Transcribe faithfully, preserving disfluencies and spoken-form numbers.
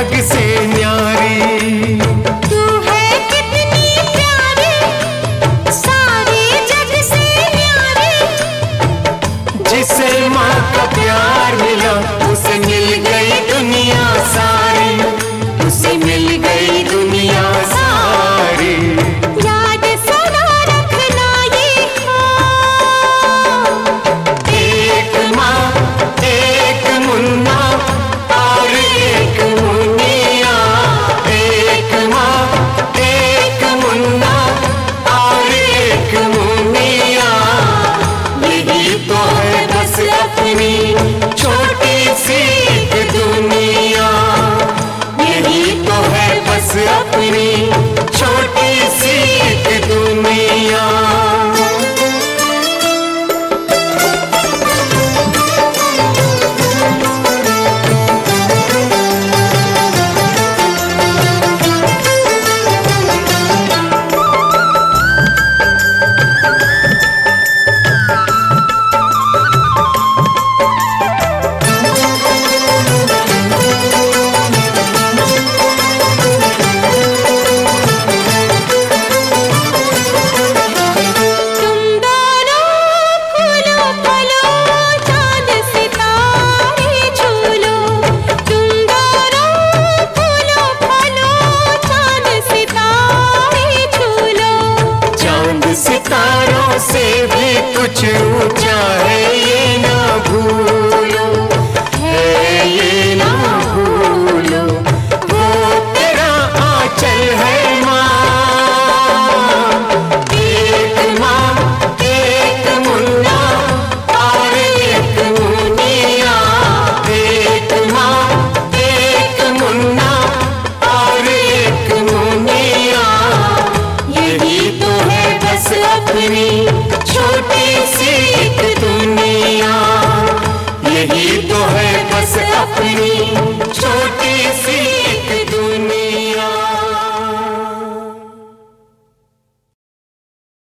जग से न्यारी। तू है कितनी प्यारी, सारे जग से न्यारी। जिसे माँ का प्यार मिला उसे मिल गई दुनिया सारी, उसे मिल गई दुनिया सारी। याद सदा रखना ये एक माँ एक मुन्ना और एक मुनिया, एक माँ एक मुन्ना और एक मुनिया। यही तो है बस अपनी छोटी सी एक दुनिया, यही तो है बस अपनी छोटी सी एक दुनिया। सितारों से भी कुछ ऊंचा है ये ना भूलो, है ये ना भूलो। वो तेरा आंचल है माँ, एक माँ एक मुन्ना और एक मुनिया, एक माँ एक मुन्ना और एक मुनिया। यही तो है बस अपनी छोटी सी एक दुनिया, यही तो है बस अपनी छोटी